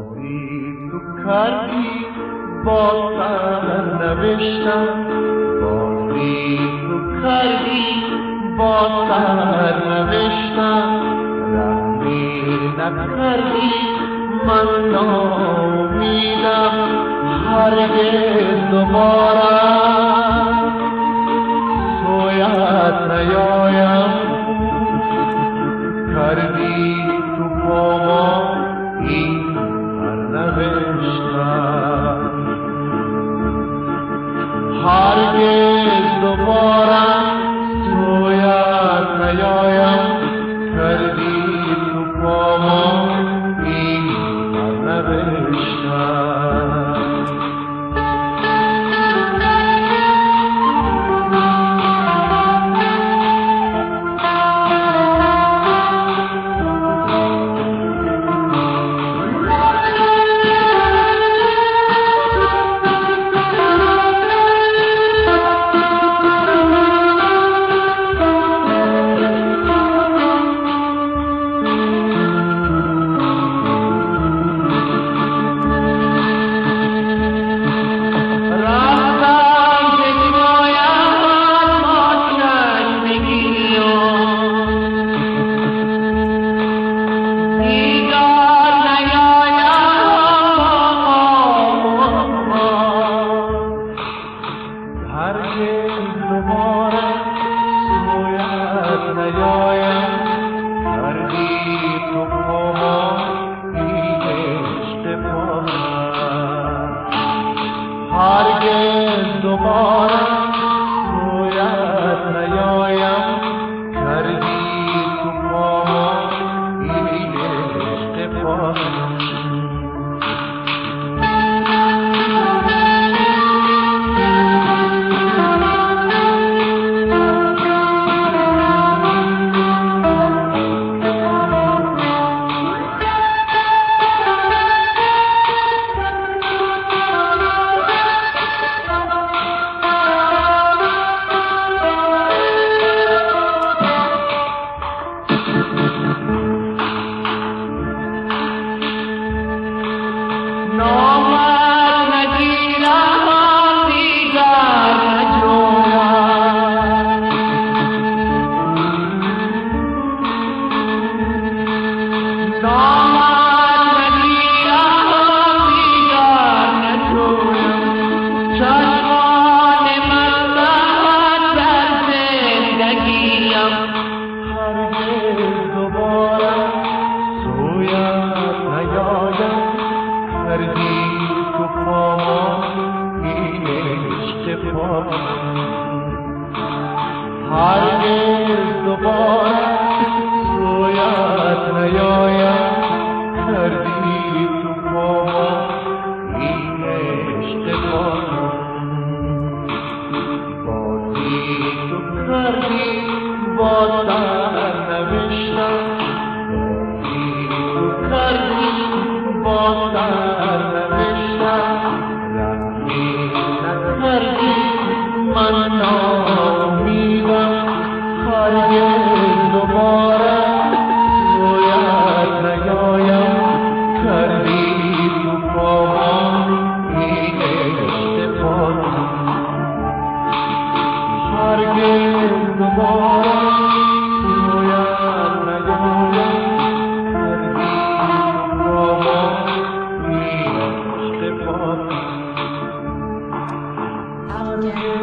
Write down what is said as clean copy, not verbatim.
بازی تو کردی با سرنوشتم، بازی تو کردی با سرنوشتم، رحمی نکردی من ناامیدم هرگز دوباره سویت نیایم. کردی تو با ما این سرنوشتم، هرگز دوباره سویت نیایم. کردی تو با ما این سرنوشتم. هرگز دوباره سویت نیایم. کردی تو با ما این عشق پایم. هرگز دوباره سویت نیایم. کردی تو با ما این عشق بازی تو کردی با سرنوشتم، بازی تو کردی با سرنوشتم، رحمی نکردی من ناامیدم هرگز دوباره سویت نیایم. کردی تو با ما این عشق پایم. هرگز دوباره سویت نیایم. کردی تو با ما این عشق پایم.